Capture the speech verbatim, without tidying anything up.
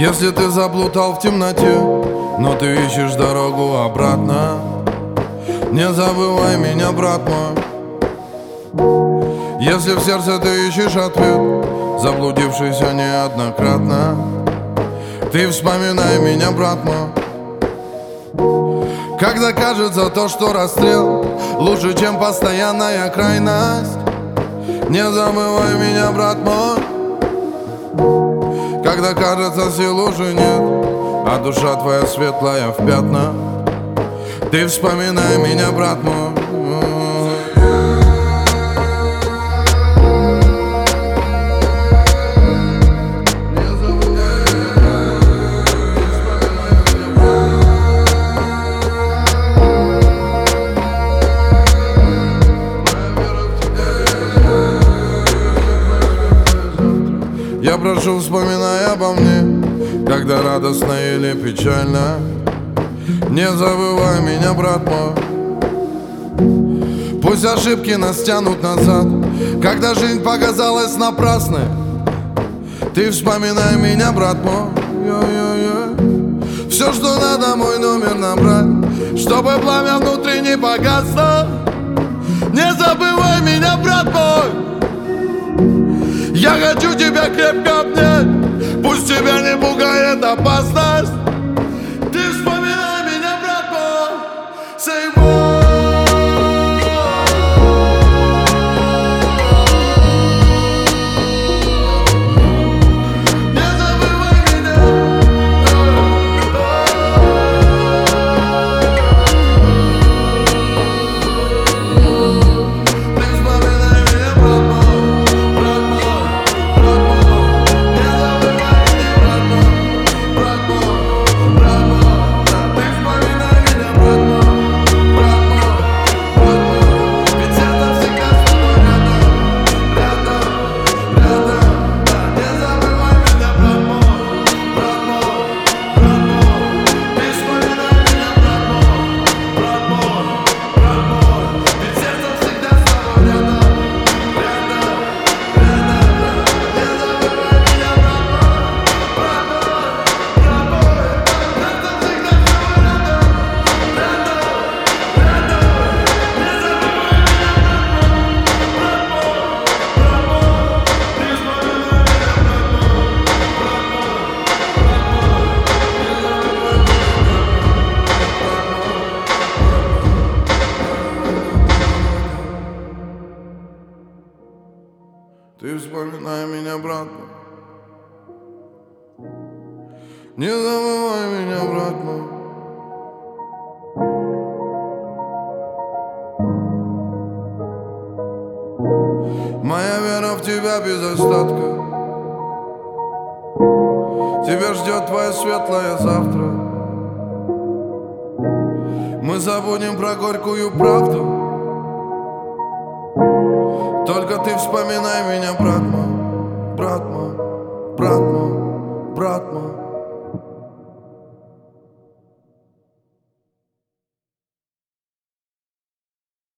Если ты заплутал в темноте, но ты ищешь дорогу обратно, не забывай меня, брат мой. Если в сердце ты ищешь ответ, заблудившийся неоднократно, ты вспоминай меня, брат мой. Когда кажется то, что расстрел лучше, чем постоянная крайность, не забывай меня, брат мой. Когда кажется сил уже нет, а душа твоя светлая в пятна, ты вспоминай меня, брат мой. Я прошу, вспоминай обо мне, когда радостно или печально, не забывай меня, брат мой. Пусть ошибки нас тянут назад, когда жизнь показалась напрасной, ты вспоминай меня, брат мой. Все, что надо, мой номер набрать, чтобы пламя внутри не погасло. Не забывай меня, брат мой. Я хочу тебя крепко обнять, пусть тебя не пугает опасность. Ты вспоминай меня, брат мой. Say what? Не забывай меня. Ты вспоминай меня, брат мой. Ты вспоминай меня, брат мой. Не забывай меня, брат мой. Моя вера в тебя без остатка. Тебя ждет твое светлое завтра. Мы забудем про горькую правду. Только ты вспоминай меня, брат мой, брат мой, брат мой, брат мой.